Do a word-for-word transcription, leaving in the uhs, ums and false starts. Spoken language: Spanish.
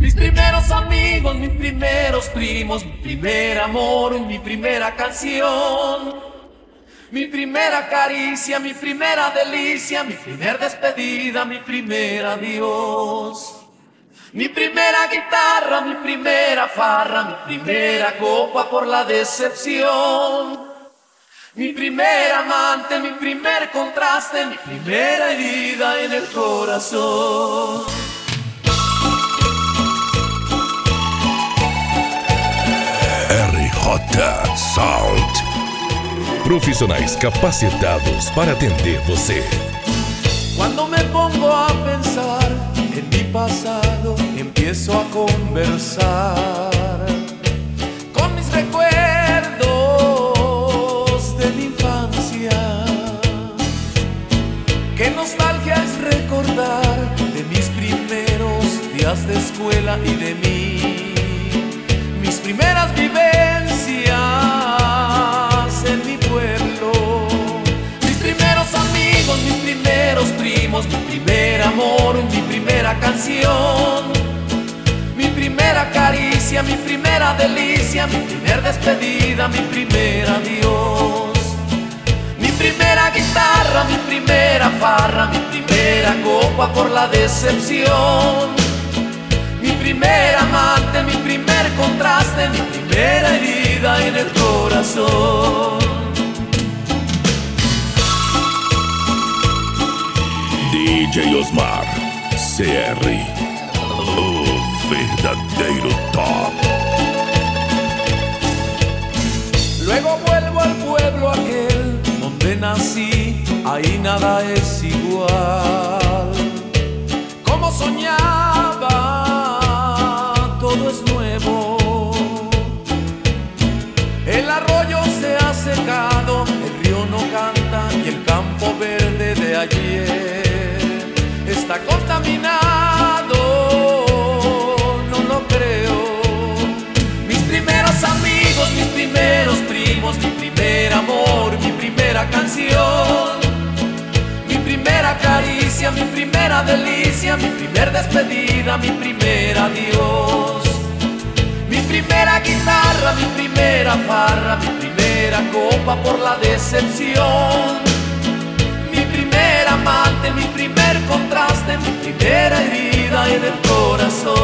Mis primeros amigos, mis primeros primos, mi primer amor, mi primera canción, mi primera caricia, mi primera delicia, mi primer despedida, mi primer adiós. Mi primera guitarra, mi primera farra, mi primera copa por la decepción. Mi primer amante, mi primer contraste, mi primera herida en el corazón. R J Sound. Profissionais capacitados para atender você. Cuando me pongo a pensar en mi pasado, empiezo a conversar con mis recuerdos de mi infancia. Qué nostalgia es recordar de mis primeros días de escuela y de mí, mis primeras vivencias en mi pueblo, mis primeros amigos, mis primeros primos, mi primer amor, mi primera canción, mi primera caricia, mi primera delicia, mi primer despedida, mi primer adiós. Mi primera guitarra, mi primera farra, mi primera copa por la decepción. Mi primer amante, mi primer contraste, mi primera herida en el corazón. D J Osmar C R, o verdadeiro top. Luego vuelvo al pueblo aquel donde nací, ahí nada es igual. Como soñaba, todo es nuevo. El arroyo se ha secado, el río no canta y el campo verde de ayer está contaminado, no lo creo. Mis primeros amigos, mis primeros primos, mi primer amor, mi primera canción, mi primera caricia, mi primera delicia, mi primer despedida, mi primer adiós. Mi primera guitarra, mi primera farra, mi primera copa por la decepción. Mi primer amante, mi primer contraste, mi primera herida en el corazón.